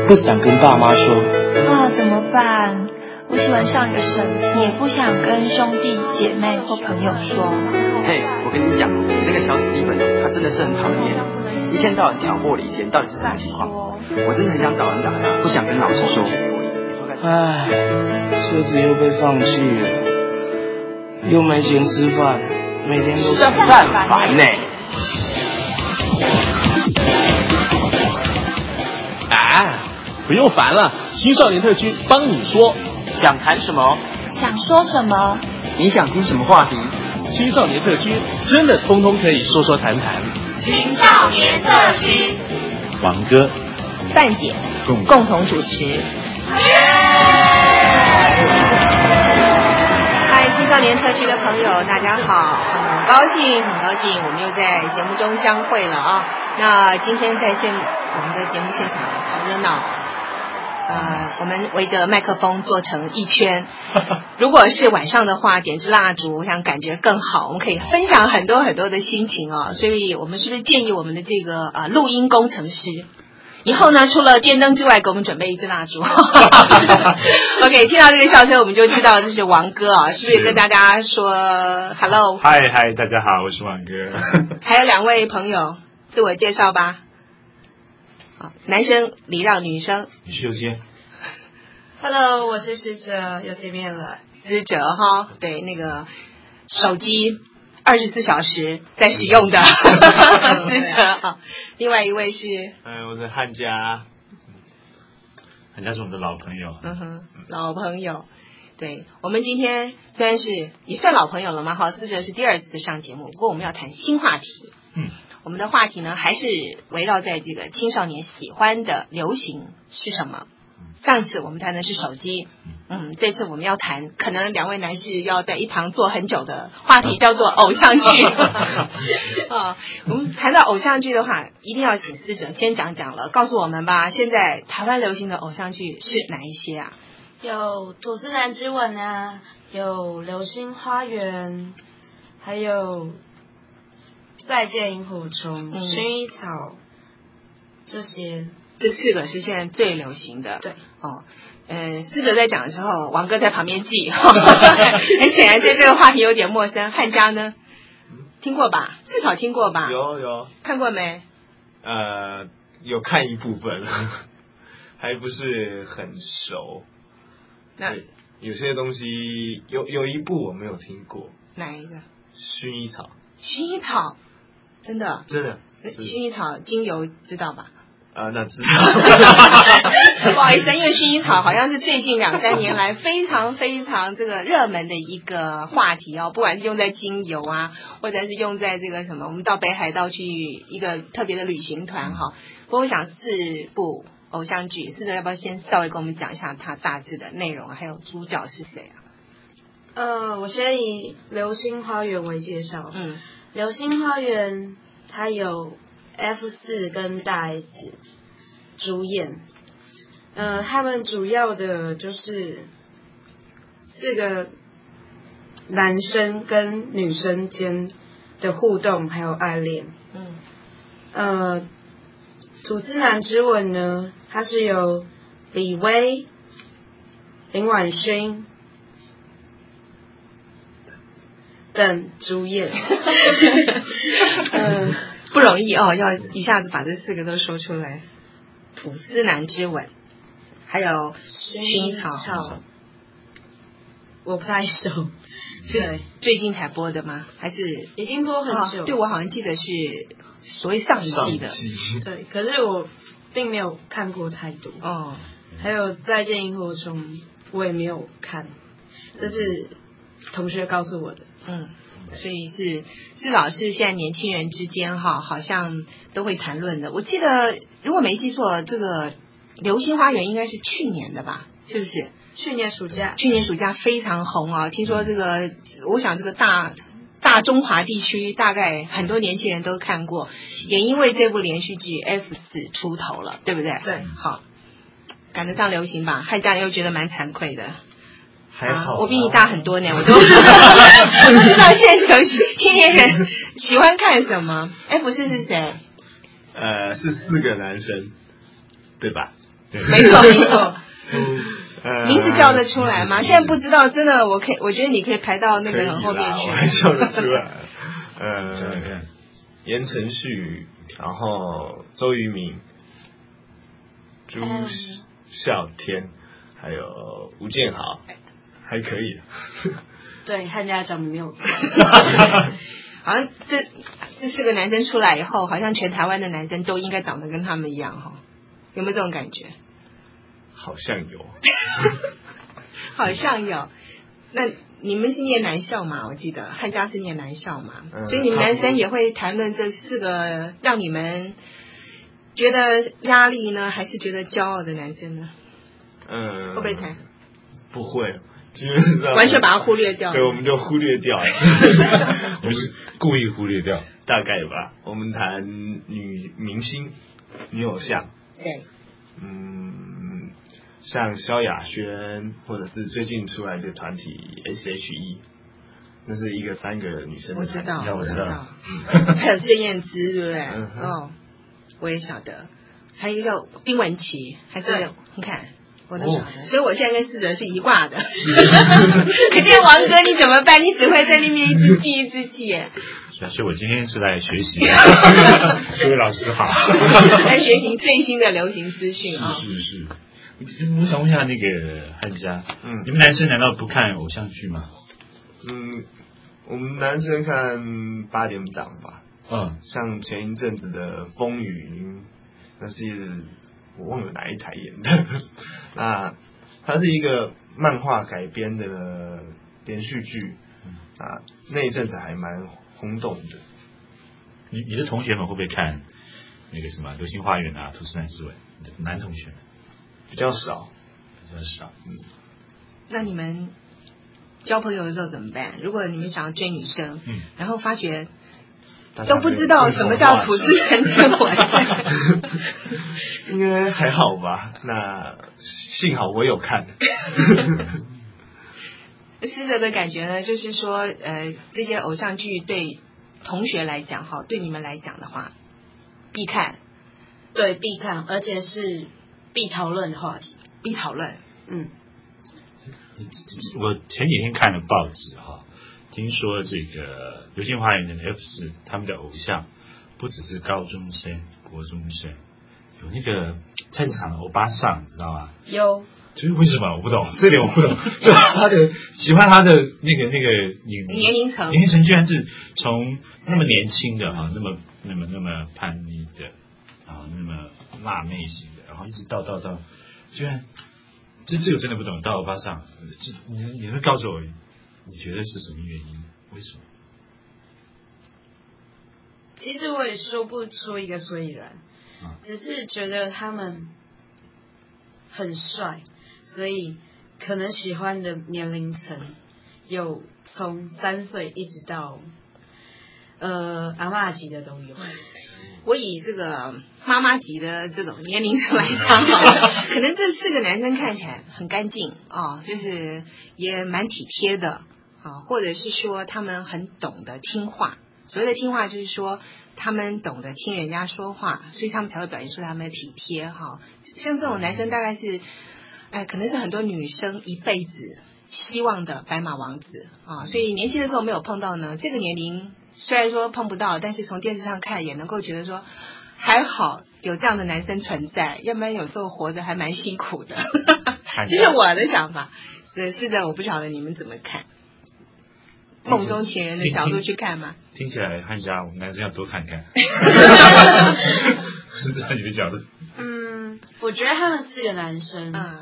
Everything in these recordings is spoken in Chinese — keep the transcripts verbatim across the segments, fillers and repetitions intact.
不想跟爸妈说。 啊，怎么办？我喜欢上一个神，也不想跟兄弟姐妹或朋友说。 嘿，我跟你讲，那个小史蒂芬他真的是很讨人厌，一天到晚挑拨离间，到底是什么情况？我真的很想找人打他，不想跟老师说。 唉，车子又被放弃了，又没钱吃饭，每天都这很烦呢。 啊，不用烦了，青少年特区帮你说。 想谈什么？ 想说什么？ 你想听什么话题？ 青少年特区真的通通可以说说谈谈。 青少年特区， 王哥、 蛋姐共共同主持。 嗨，青少年特区的朋友，大家好，很高兴，很高兴，我们又在节目中相会了啊。那今天在现我们的节目现场好热闹。呃，我们围着麦克风做成一圈。如果是晚上的话，点支蜡烛，我想感觉更好，我们可以分享很多很多的心情哦。所以我们是不是建议我们的这个呃录音工程师，以后呢，除了电灯之外，给我们准备一支蜡烛。OK， 听到这个笑声，我们就知道这是王哥啊，是不是跟大家说 hello？ 嗨嗨，大家好，我是王哥。 还有两位朋友，自我介绍吧。好，男生礼让女生。 你是优先。 Hello， 我是师哲，又见面了。 师哲哈，对，那个手机二十四小时在使用的师哲哈。另外一位是， 嗯，我是汉家，汉家是我们的老朋友。 嗯哼，老朋友。对，我们今天虽然是也算老朋友了嘛，哈，师哲是第二次上节目，不过我们要谈新话题。 嗯。 我们的话题呢，还是围绕在这个青少年喜欢的流行是什么？上一次我们谈的是手机，嗯，这次我们要谈，可能两位男士要在一旁坐很久的话题，叫做偶像剧。啊，我们谈到偶像剧的话，一定要请师哲先讲讲了，告诉我们吧，现在台湾流行的偶像剧是哪一些啊？ 有吐司男之吻啊，有流星花园，还有再见萤火虫、嗯、薰衣草，这些， 这四个是现在最流行的。 对， 哦，呃，师哲在讲的时候，王哥在旁边记，很显然对这个话题有点陌生。汉家呢，听过吧？至少听过吧？ 有有。 看过没？ 呃，有看一部分，还不是很熟。 那有些东西有有一部我没有听过。 哪一个？ 薰衣草。 薰衣草。真的， 真的， 薰衣草精油知道吧？ 啊，那知道。 不好意思，因为薰衣草好像是最近两三年来非常非常这个热门的一个话题哦，不管是用在精油啊，或者是用在这个什么，我们到北海道去一个特别的旅行团哈。不过我想四部偶像剧，师哲要不要先稍微跟我们讲一下它大致的内容，还有主角是谁啊？ 呃，我先以《流星花园》为介绍。 嗯。 流星花园它有 F 四 跟大 S 主演，呃，他们主要的就是四个男生跟女生间的互动还有爱恋。 嗯， 呃，吐司男之吻呢，它是由李威、林婉薰等主演。 嗯，不容易哦，要一下子把这四个都说出来。吐司男之吻，还有薰衣草， 我不太熟。 是最近才播的吗？还是已经播很久？ 哦、对，我好像记得是所谓上一季的。 对，可是我并没有看过太多。 哦， 还有再见萤火虫，我也没有看，这是同学告诉我的。 嗯，所以是至少是现在年轻人之间哈，好像都会谈论的。我记得如果没记错，这个《流星花园》应该是去年的吧？是不是？ 去年暑假， 去年暑假非常红啊！听说这个，我想这个大大中华地区大概很多年轻人都看过，也因为这部连续剧 F 四 出头了，对不对？ 对， 好，赶得上流行吧？汉家人又觉得蛮惭愧的。 还好、啊， 我比你大很多年，我都不知道现在青年人喜欢看什么。F 四是谁？ 呃，是四个男生，对吧？ 没错没错。名字叫得出来吗？现在不知道，真的，我可以，我觉得你可以排到那个很后面去。 我还叫得出来。呃，言承旭，然后周渝民、朱孝天，还有吴建豪，还可以。 对，汉家长得没有错。 好像这这四个男生出来以后，好像全台湾的男生都应该长得跟他们一样哈，有没有这种感觉？ 好像有。 好像有。那你们是念男校嘛？我记得汉家是念男校嘛，嗯、所以你们男生也会谈论这四个让你们觉得压力呢，还是觉得骄傲的男生呢？嗯，会不会谈？ 不会，基本上完全把它忽略掉。 对，我们就忽略掉了。 我们是故意忽略掉， 大概吧。我们谈女明星、女偶像。 对。 嗯，像萧亚轩，或者是最近出来的团体 S H E， 那是一个三个女生的团体。 我知道， 我知道。 嗯，还有孙燕姿，对不对？嗯、哦，我也晓得。还有一个叫丁文琪，还是你看。我都晓得，哦、所以我现在跟思哲是一挂的。可见王哥你怎么办？你只会在那边一直记一直记耶。 所以我今天是来学习的。各位老师好。 来学习最新的流行资讯啊。 是是是。我想问一下那个汉家，嗯，你们男生难道不看偶像剧吗？ 嗯，我们男生看八点档吧。嗯，像前一阵子的《风云》，那是。我忘了哪一台演的，那它是一个漫画改编的连续剧，啊，那一阵子还蛮轰动的。 你你的同学们会不会看那个什么《流星花园》啊，《吐司男思维》？男同学比较少， 比较少。嗯。 那你们交朋友的时候怎么办？如果你们想要追女生，嗯，然后发觉。都不知道什么叫吐司男思维， 应该还好吧？那幸好我有看。 思哲的感觉呢，就是说，呃，这些偶像剧对同学来讲，哈，对你们来讲的话，必看， 对，必看，而且是必讨论的话题， 必讨论。嗯， 我前几天看了报纸哈。听说这个流星花园的 F 四，他们的偶像不只是高中生、国中生，有那个菜市场的欧巴桑，你知道吗？ 有。 就是为什么我不懂，这点我不懂。就他的喜欢他的那个那个年年龄层， 年龄层居然是从那么年轻的哈，那么那么那么叛逆的，然后那么辣妹型的，然后一直到到到，居然这这个真的不懂。到欧巴桑，这你你会告诉我？你觉得是什么原因？为什么？ 其实我也说不出一个所以然，啊、只是觉得他们很帅，所以可能喜欢的年龄层有从三岁一直到呃阿嬷级的都有。 我以这个妈妈级的这种年龄层来讲好了，可能这四个男生看起来很干净啊、哦，就是也蛮体贴的。啊，或者是说他们很懂得听话，所谓的听话就是说他们懂得听人家说话，所以他们才会表现出他们的体贴哈。像这种男生大概是，哎，可能是很多女生一辈子希望的白马王子啊。所以年轻的时候没有碰到呢，这个年龄虽然说碰不到，但是从电视上看也能够觉得说还好有这样的男生存在，要不然有时候活得还蛮辛苦的。这是我的想法。对，是的，我不晓得你们怎么看。梦中情人的角度去看吗？ 听起来汉家我们男生要多看看。是在你的角度。 嗯，我觉得他们四个男生，嗯，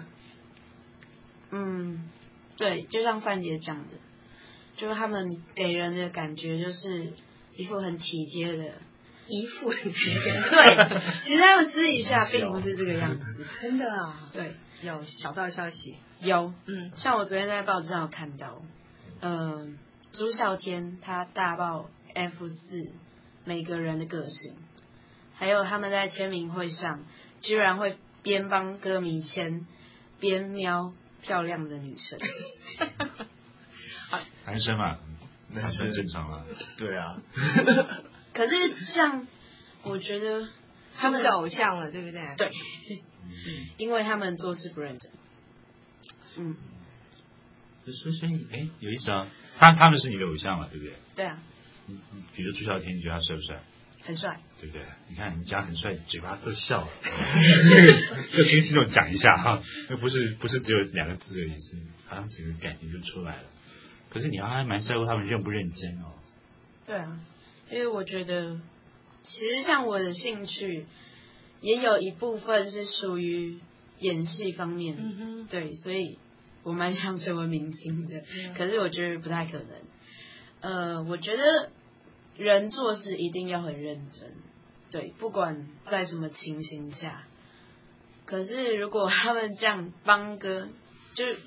嗯，对，就像范姐讲的，就是他们给人的感觉就是一副很体贴的， 一副很体贴。 对，其实他们私底下并不是这个样子。 真的啊？ 对， 有小道消息。 有，嗯，像我昨天在报纸上有看到，嗯、呃。朱孝天他大爆 F 四每个人的个性，还有他们在签名会上居然会边帮歌迷签边瞄漂亮的女生。 男生嘛，那是很正常了。 对啊。 可是像我觉得他们是偶像了，对不对？ 对。 嗯，因为他们做事不认真。嗯， 所以所以哎，有意思啊，他他们是你的偶像嘛，对不对？ 对啊。 嗯嗯，比如朱孝天，你觉得他帅不帅？ 很帅， 对不对？你看你讲很帅，嘴巴都笑了，就跟听众讲一下哈，那不是不是只有两个字而已，是好像整个感情就出来了。可是你还蛮在乎他们认不认真哦。 对啊，因为我觉得，其实像我的兴趣，也有一部分是属于演戏方面，嗯哼，对，所以我蛮想成为明星的，嗯、可是我觉得不太可能。呃，我觉得人做事一定要很认真，对，不管在什么情形下。可是如果他们这样帮歌，就是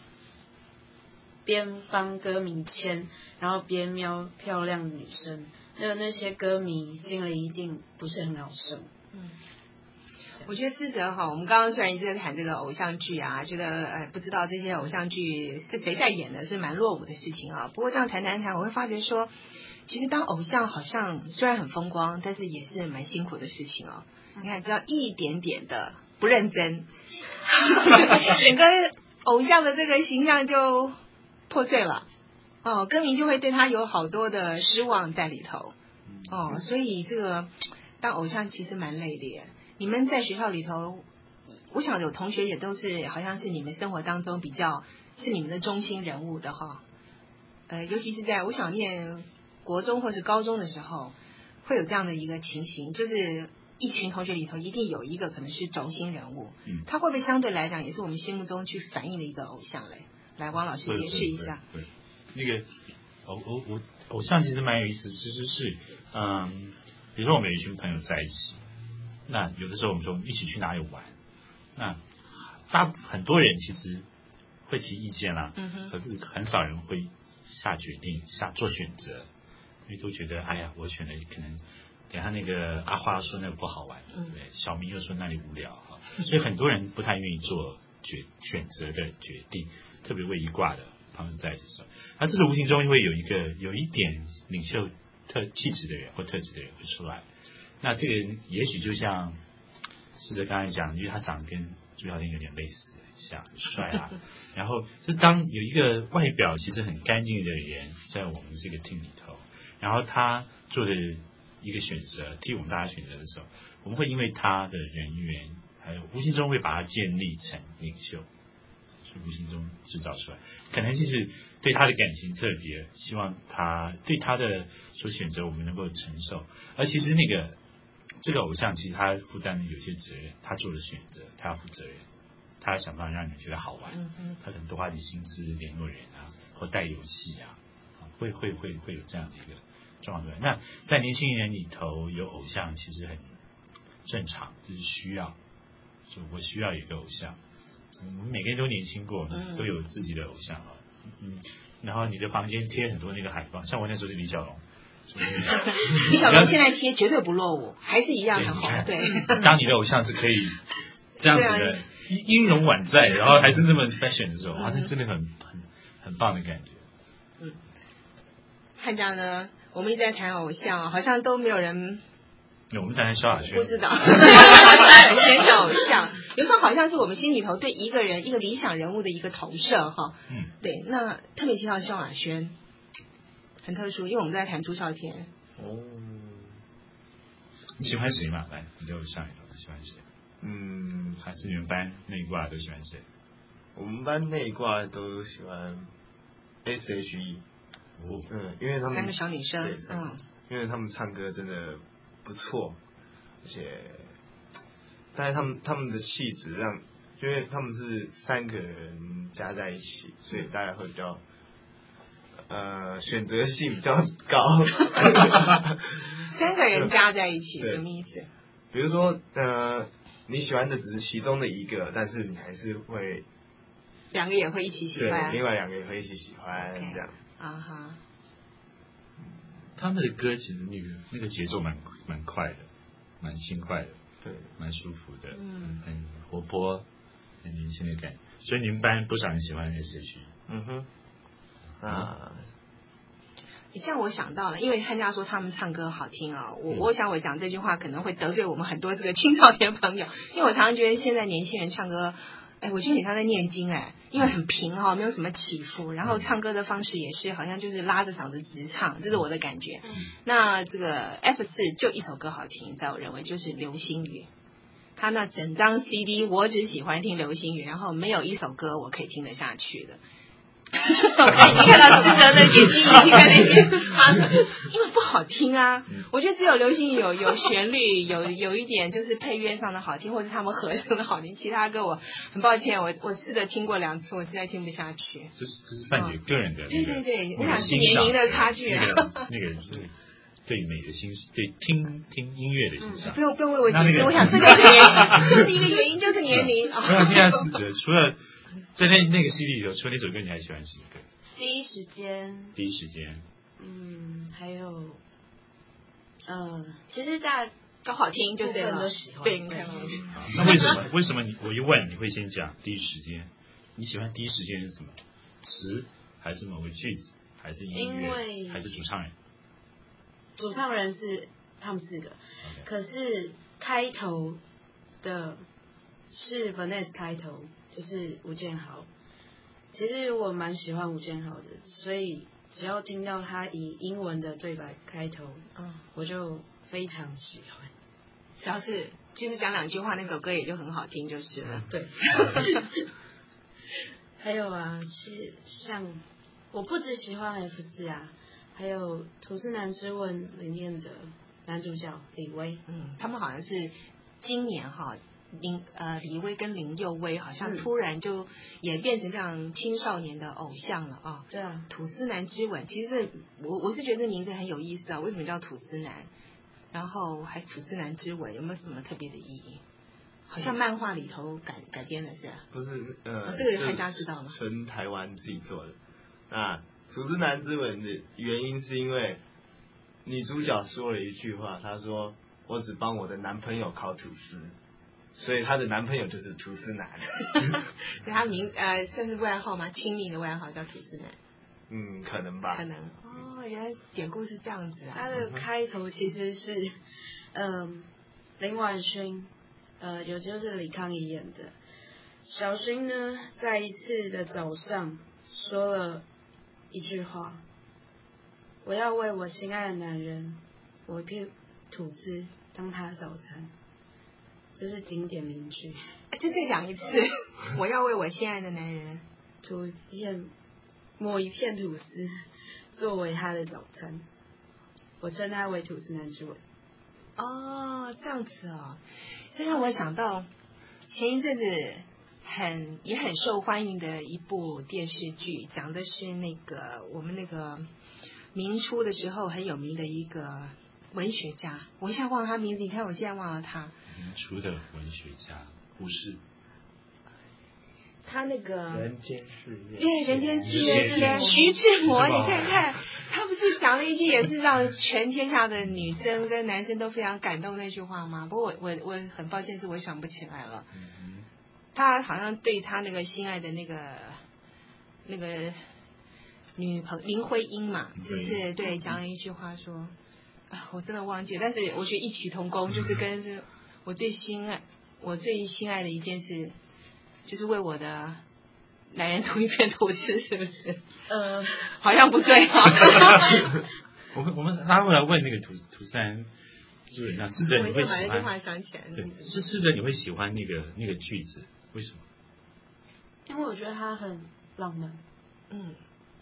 边帮歌迷签，然后边瞄漂亮的女生，那那些歌迷心里一定不是很好受。嗯。 我觉得思哲哈，我们刚刚虽然一直在谈这个偶像剧啊，觉得呃不知道这些偶像剧是谁在演的，是蛮落伍的事情啊。不过这样谈谈谈，我会发觉说，其实当偶像好像虽然很风光，但是也是蛮辛苦的事情哦。你看，只要一点点的不认真，整个偶像的这个形象就破碎了哦，歌迷就会对他有好多的失望在里头哦，所以这个当偶像其实蛮累的耶。你们在学校里头，我想有同学也都是好像是你们生活当中比较是你们的中心人物的哈。呃，尤其是在我想念国中或是高中的时候，会有这样的一个情形，就是一群同学里头一定有一个可能是轴心人物，嗯，他会不会相对来讲也是我们心目中去反映的一个偶像嘞？来，王老师解释一下。 对，对对那个偶偶偶偶像其实蛮有意思，其实是嗯，比如说我们有一群朋友在一起。那有的时候我们说一起去哪里玩，那大很多人其实会提意见啦，嗯、可是很少人会下决定、下做选择，因为都觉得哎呀，我选的可能等下那个阿花说那个不好玩，对不对？小明又说那里无聊哈，所以很多人不太愿意做决选择的决定，特别为一挂的他们在的时候，那这是无形中会有一个有一点领袖特气质的人或特质的人会出来。那这个人也许就像试着刚才讲，因为他长得跟朱孝天有点类似，像帅啊。然后就当有一个外表其实很干净的人在我们这个 team 里头，然后他做的一个选择，替我们大家选择的时候，我们会因为他的人缘，还有无形中会把他建立成领袖，是无形中制造出来。可能就是对他的感情特别，希望他对他的所选择我们能够承受，而其实那个。这个偶像其实他负担的有些责任，他做的选择，他要负责任，他要想办法让你觉得好玩，嗯嗯他可能多花点心思联络人啊，或带游戏啊，会会会会有这样的一个状况。那在年轻人里头有偶像其实很正常，就是需要，就我需要有一个偶像。我们每个人都年轻过，都有自己的偶像啊，嗯，然后你的房间贴很多那个海报，像我那时候是李小龙。 李小龙现在贴绝对不落伍，还是一样很好。对， 当你的偶像是可以这样子的音容宛在，然后还是那么 fashion 的时候，哇，那真的很很很棒的感觉。 嗯，汉家呢，我们一直在谈偶像，好像都没有人。 我们谈萧亚轩， 不知道萧亚轩的偶像，有时候好像是我们心里头对一个人一个理想人物的一个投射哈。嗯，对，那特别提到萧亚轩。很特殊，因为我们在谈朱孝天。哦， 你喜欢谁嘛？来，你的偶像里头喜欢谁？嗯，还是你们班内挂都喜欢谁？ 我们班内挂都喜欢 S H E。哦，嗯，因为他们三个小女生，嗯， 因为他们唱歌真的不错，而且，但是他们他们的气质让，因为他们是三个人加在一起，所以大家会比较。呃，选择性比较高。 三个人加在一起什么意思？ 比如说，呃，你喜欢的只是其中的一个，但是你还是会两个也会一起喜欢， 对，另外两个也会一起喜欢， okay. 这样。啊哈。 他们的歌其实那个那个节奏蛮蛮快的，蛮轻快的， 对， 蛮舒服的，嗯，很活泼，很年轻的感觉。所以你们班不少人喜欢 S H E。 嗯哼。啊， 这样我想到了，因为汉家说他们唱歌好听啊、哦，我我想我讲这句话可能会得罪我们很多这个青少年朋友，因为我常常觉得现在年轻人唱歌，哎，我觉得很像在念经哎，因为很平哈、哦，没有什么起伏，然后唱歌的方式也是好像就是拉着嗓子直唱，这是我的感觉。嗯、那这个 F 四就一首歌好听，在我认为就是《流星雨》，他那整张 C D 我只喜欢听《流星雨》，然后没有一首歌我可以听得下去的。我看你看到志哲的眼睛已经在那边发出，因为不好听啊。我觉得只有流星雨有有旋律，有有一点就是配乐上的好听，或者他们和声的好听。其他歌我很抱歉，我我试着听过两次，我实在听不下去。 这是这是范姐个人的、那个对对对，我想是年龄的差距啊。 那个那个是对美的欣赏，对听听音乐的欣赏。 嗯、不用不用为我解释， 那那个、 我想这就是原因，就是一个原因，就是年龄。 我想现在是指除了。在那那个 C D 里头，除了那首歌，你还喜欢什么歌？ 第一时间。 第一时间。 嗯，还有，呃，其实大家都好听，就对了。 都喜欢。 对，你看。 那为什么？为什么你我一问你会先讲第一时间？你喜欢第一时间是什么？词还是某个句子，还是音乐，还是主唱人？ 主唱人是他们四个， okay. 可是开头的是 Vanessa 开头。就是吴建豪，其实我蛮喜欢吴建豪的，所以只要听到他以英文的对白开头，嗯，我就非常喜欢。 只要是其实讲两句话，那首歌也就很好听，就是了。 对。还有啊，是像我不只喜欢 F 四啊，还有《吐司男之吻》里面的男主角李威， 嗯，他们好像是今年哈。林呃李威跟林佑威好像突然就也变成这样青少年的偶像了啊。 对啊， 吐司男之吻，其实这我我是觉得这名字很有意思啊，为什么叫吐司男？然后还吐司男之吻，有没有什么特别的意义？好像漫画里头改改编的是吧？ 不是呃、 哦，这个大家知道吗？ 纯台湾自己做的。那吐司男之吻的原因是因为女主角说了一句话，她说：“我只帮我的男朋友烤吐司。”所以她的男朋友就是吐司男。 对，他名呃算是外号吗？亲密的外号叫吐司男。 嗯，可能吧。 可能哦，原来典故是这样子啊。 他的开头其实是，嗯、呃，林婉勋，呃，有就是李康怡演的。小勋呢，在一次的早上说了一句话：“我要为我心爱的男人，我一片吐司当他的早餐。”这是经典名句。 再再讲一次，我要为我心爱的男人吐一片抹一片吐司作为他的早餐，我称他为吐司男之吻。 哦，这样子哦，这让我想到前一阵子很也很受欢迎的一部电视剧，讲的是那个我们那个明初的时候很有名的一个文学家，我一下忘了他名字，你看我现在忘了他。 明初的文学家，胡适。 他那个人间四月， 对，人间四月是的，徐志摩，你看看，他不是讲了一句也是让全天下的女生跟男生都非常感动那句话吗？不过我我我很抱歉，是我想不起来了。嗯、他好像对他那个心爱的那个那个女朋林徽因嘛，就是对讲了一句话说，啊，我真的忘记了，但是我觉得异曲同工，就是跟是我最心爱我最心爱的一件事。就是为我的男人吐一片吐司，是不是？呃，好像不对啊。 我们我们拉回来问那个吐吐司男之吻，那试着你会喜欢？ 我把那句话想起来。 对，是试着你会喜欢那个那个句子，为什么？ 因为我觉得它很浪漫。嗯。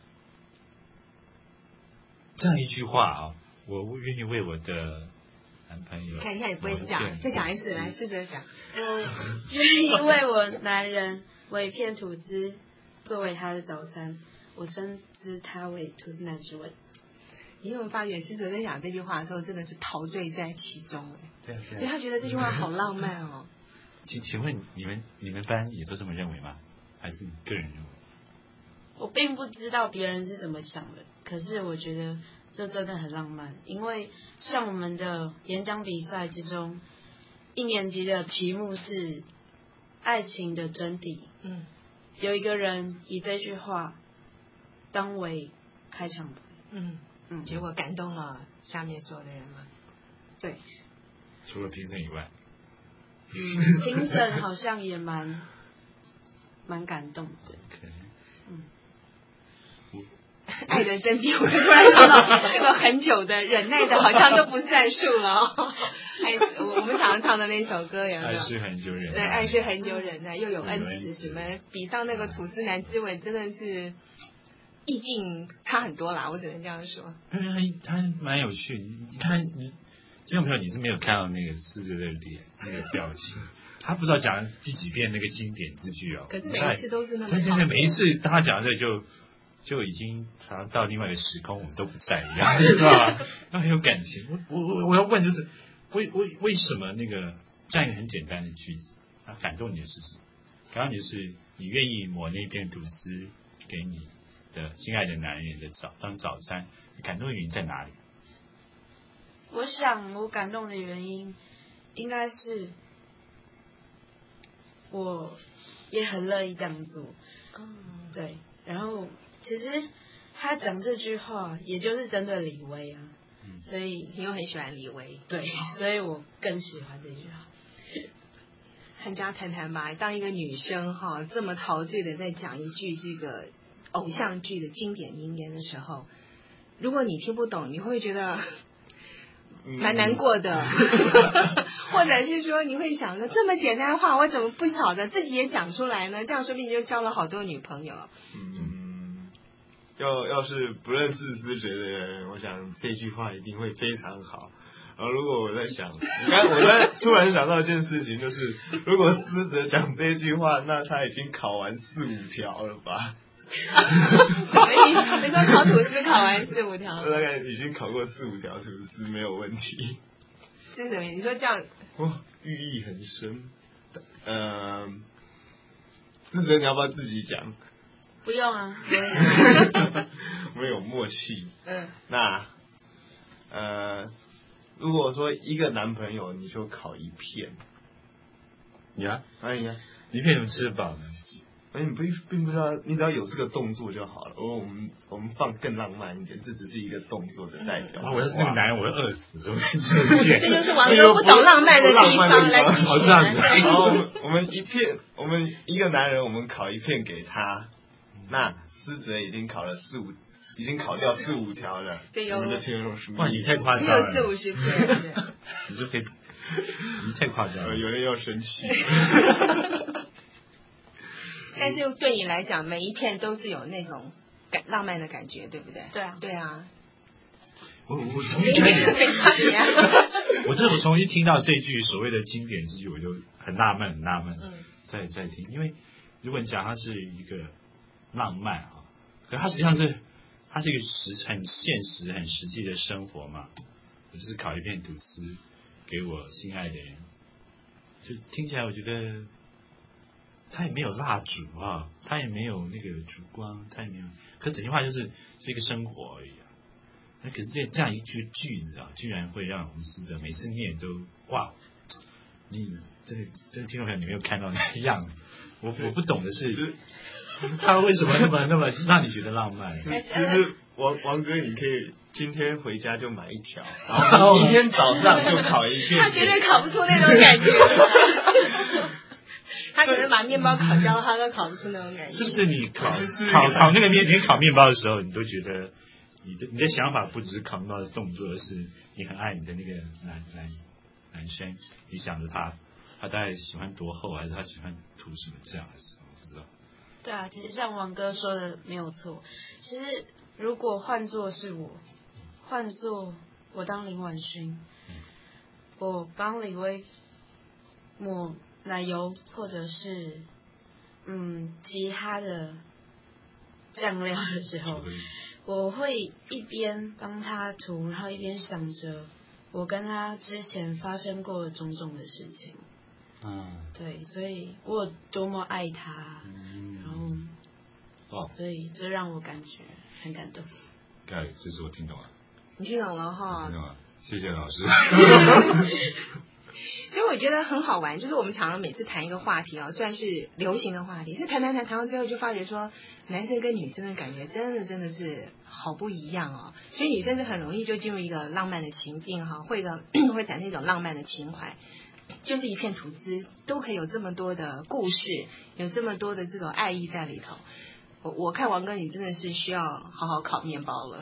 这样一句话啊，我愿意为我的男朋友。 看，你看你不会讲，再讲一次，来试着讲。 我愿意为我男人为一片吐司作为他的早餐，我称之他为吐司男之吻。 你有没有发觉，试着在讲这句话的时候，真的是陶醉在其中？ 对啊， 所以他觉得这句话好浪漫哦。 请请问你们你们班也都这么认为吗？还是你个人认为？ 我并不知道别人是怎么想的，可是我觉得这真的很浪漫，因为像我们的演讲比赛之中。一年级的题目是爱情的真谛。嗯，有一个人以这句话当为开场白。嗯， 嗯，结果感动了下面所有的人吗？ 对， 除了评审以外， 嗯，评审好像也蛮蛮感动的。 Okay. 嗯， 爱的真谛，我就突然想到，这个很久的忍耐的，好像都不算数了哦。爱，我们常常唱的那首歌有没有？ 爱是很久忍耐， 对，爱是很久忍耐，又有恩慈，什么比上那个吐司男之吻，真的是意境差很多啦，我只能这样说。 嗯，他他蛮有趣，你看你听众朋友，你是没有看到那个狮子的脸那个表情。他不知道讲第几遍那个经典之句哦， 可是每一次都是那么好。 对对对，每一次当他讲这就就已经好像到另外一个时空，我们都不在一样，是吧？那很有感情。我我我我要问就是，为为为什么那个这样一个很简单的句子，它感动你的是什么？感动你的是你愿意抹那片吐司给你的心爱的男人的早当早餐，感动的原因在哪里？ 我想我感动的原因应该是。我也很乐意这样做，嗯，对。然后其实他讲这句话，也就是针对李威啊，嗯、所以你又很喜欢李威， 对，所以我更喜欢这句话。 汉家谈谈吧，当一个女生哈这么陶醉的在讲一句这个偶像剧的经典名言的时候，如果你听不懂，你会觉得蛮难过的。或者是说你会想着这么简单的话我怎么不晓得自己也讲出来呢，这样说不定就交了好多女朋友。 嗯，要要是不认识思哲的人，我想这句话一定会非常好。然后如果我在想，你看我在突然想到一件事情，就是如果思哲讲这句话，那他已经考完四五条了吧？ 所以你说考吐司考完四五条， 大概已经考过四五条吐司没有问题。 是什么？你说这样？ 哇，寓意很深。呃，思哲你要不要自己讲？ 不用啊， 我们有默契。 嗯。 那呃，如果说一个男朋友你就烤一片， 呀， 哎呀， 一片怎么吃得饱呢？ 哎，你不并不知道，你只要有这个动作就好了。哦，我们我们放更浪漫一点，这只是一个动作的代表。 嗯、我要是那个男人，我会饿死，怎么会这就是王哥不懂浪漫的地方，来继续。 好这样子。然后我们一片，我们一个男人，我们烤一片给他，那思哲已经烤了四五，已经烤掉四五条了。 对哟。 我们就切入什么？ 哇，你太夸张了。 只有四五十片。 你就可以，你太夸张了。 有人要生气。 但是对你来讲，每一片都是有那种感浪漫的感觉，对不对？ 对啊， 对啊。 我我从一开始， 没差别啊。 我真的我从一听到这句所谓的经典之句，我就很纳闷，很纳闷。 嗯。 再再听，因为如果你讲它是一个浪漫啊，可它实际上是它是一个实很现实、很实际的生活嘛。我就是烤一片吐司给我心爱的人，就听起来我觉得。他也没有蜡烛啊，他也没有那个烛光，他也没有，可整句话就是是一个生活而已啊。那可是这这样一句句子啊，居然会让吴思哲每次念都哇，你这个这个听众朋友你没有看到那个样子，我我不懂的是，他为什么那么那么让你觉得浪漫？ 其实王王哥，你可以今天回家就买一条，然后明天早上就烤一片。 他绝对烤不出那种感觉。他可能把面包烤焦，他都烤不出那种感觉。 是不是你烤烤烤那个面，连烤面包的时候，你都觉得你的你的想法不只是烤面包的动作，而是你很爱你的那个男男男生，你想着他，他大概喜欢多厚，还是他喜欢涂什么酱，还是我不知道。 对啊，其实像王哥说的没有错。其实如果换作是我，换作我当林婉勋，嗯、我帮李威抹奶油或者是嗯其他的酱料的时候，我会一边帮他涂，然后一边想着我跟他之前发生过的种种的事情。嗯，对，所以我有多么爱他，嗯、然后，哦，所以这让我感觉很感动。 盖，这次我听懂了。 你听懂了哈？ 听懂了，谢谢老师。 所以我觉得很好玩，就是我们常常每次谈一个话题啊，虽然是流行的话题，是谈谈谈谈到最后就发觉说，男生跟女生的感觉真的真的是好不一样哦。所以女生是很容易就进入一个浪漫的情境哈，会的会产生一种浪漫的情怀，就是一片吐司都可以有这么多的故事，有这么多的这种爱意在里头。我我看王哥你真的是需要好好烤面包了。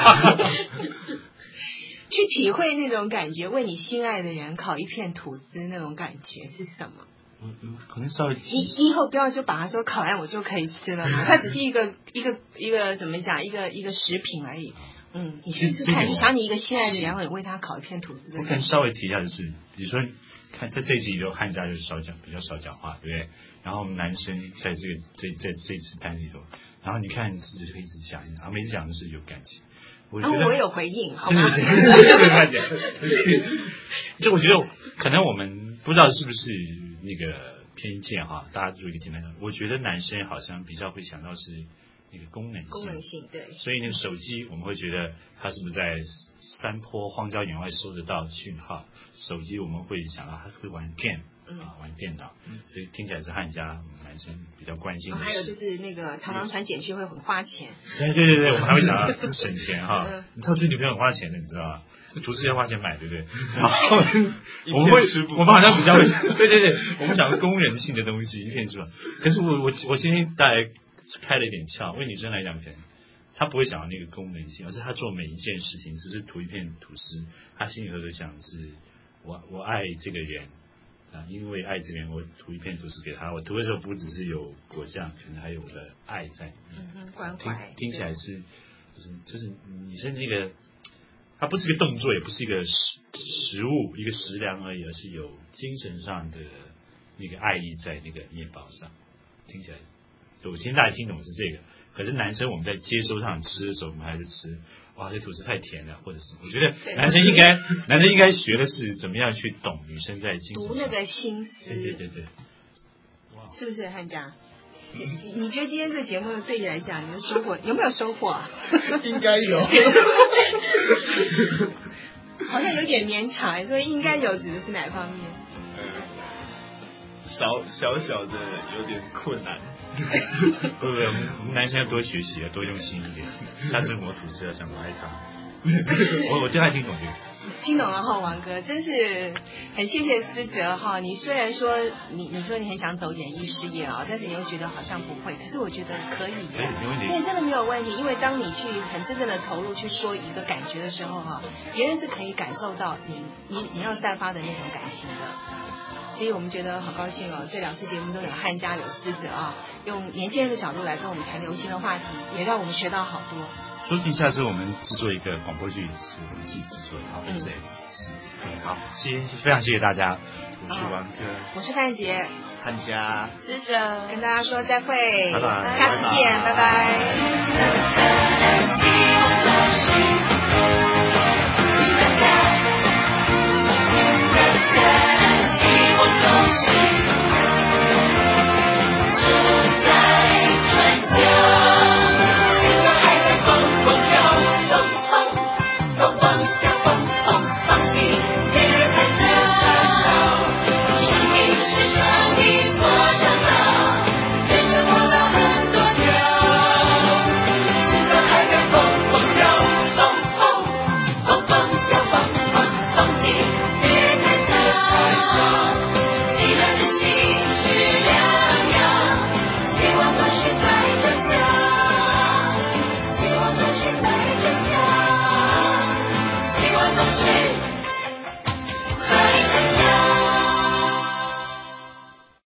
去体会那种感觉，为你心爱的人烤一片吐司那种感觉是什么？ 嗯嗯，可能稍微你以后不要就把它说烤完我就可以吃了嘛，它只是一个一个一个怎么讲，一个一个食品而已。嗯，你试试看，就想你一个心爱的人，然后你为他烤一片吐司的。 我可能稍微提一下，就是比如说，看在这一集里头，汉家就是少讲，比较少讲话，对不对？然后我们男生在这个这在这次单里头，然后你看是就可以一直讲，然后每次讲的是有感情。我觉得、 啊、我有回应，好吗？ 对对对，快点。就我觉得可能我们不知道是不是那个偏见哈，大家做一个简单的，我觉得男生好像比较会想到是那个功能性， 功能性对。 所以那个手机我们会觉得它是不是在山坡荒郊野外收得到讯号？手机我们会想到它会玩 game。嗯、啊，玩电脑，嗯、所以听起来是汉家男生比较关心的、哦。 还有就是那个常常传简讯会很花钱。 对对对对，我们还会想到省钱哈。嗯、你知道追女朋友很花钱的，你知道吗？厨师要花钱买，对不对？然后我们会，我们好像比较会，对对对，我们讲工人性的东西一片出来。可是我我我今天大概开了一点窍，为女生来讲，可能她不会想到那个功能性，而是她做每一件事情只是图一片吐司，她心里头想的是我我爱这个人。啊，因为爱这边，我涂一片吐司给他。我涂的时候不只是有果酱，可能还有我的爱在里面。 嗯哼，关怀。 听听起来是，就是就是女生那个，它不是个动作，也不是一个食食物，一个食粮而已，而是有精神上的那个爱意在那个面包上。听起来，我今天大家听懂是这个。可是男生我们在接收上吃的时候，我们还是吃。哇，这吐司太甜了，或者是我觉得男生应该男生应该学的是怎么样去懂女生在精神上读那个心思， 对对对对， 哇，是不是汉家？你你觉得今天这个节目对你来讲，你的收获有没有收获啊？ 应该有， 好像有点勉强，所以应该有指的是哪方面？ 呃，小小小的有点困难。 不不，我们我们男生要多学习，要多用心一点。他是我吐司，要像我爱他。我我真爱听懂这个。 听懂了哈，王哥，真是很谢谢思哲哈。你虽然说你你说你很想走演艺事业啊，但是你又觉得好像不会，可是我觉得可以， 可以没问题。 对，真的没有问题，因为当你去很真正的投入去说一个感觉的时候哈，别人是可以感受到你你你要散发的那种感情的。所以我们觉得好高兴哦，这两次节目都有汉家有思哲啊，用年轻人的角度来跟我们谈流行的话题，也让我们学到好多。 说不定下次我们制作一个广播剧是我们自己制作的，好，对不对？是，好，谢谢，非常谢谢大家，我是王哥， 我是范杰， 汉家， 思哲，跟大家说再会， 拜拜， 下次见，拜拜。